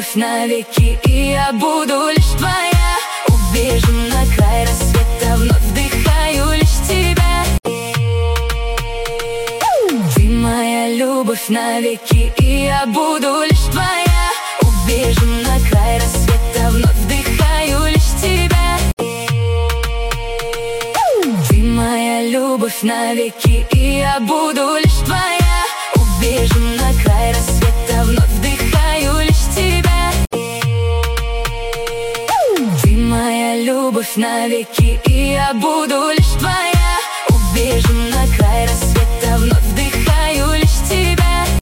любовь навеки, и я буду лишь твоя. Убежим на край рассвета, вновь вдыхаю лишь тебя. Ты моя любовь навеки, и я буду лишь твоя. Убежим на край рассвета, вновь вдыхаю лишь тебя. Ты моя любовь навеки, и я буду лишь твоя. Убежим на край рассвета, вновь вдыхаю лишь тебя. Ты моя любовь навеки, и я буду лишь твоя. Убежим на край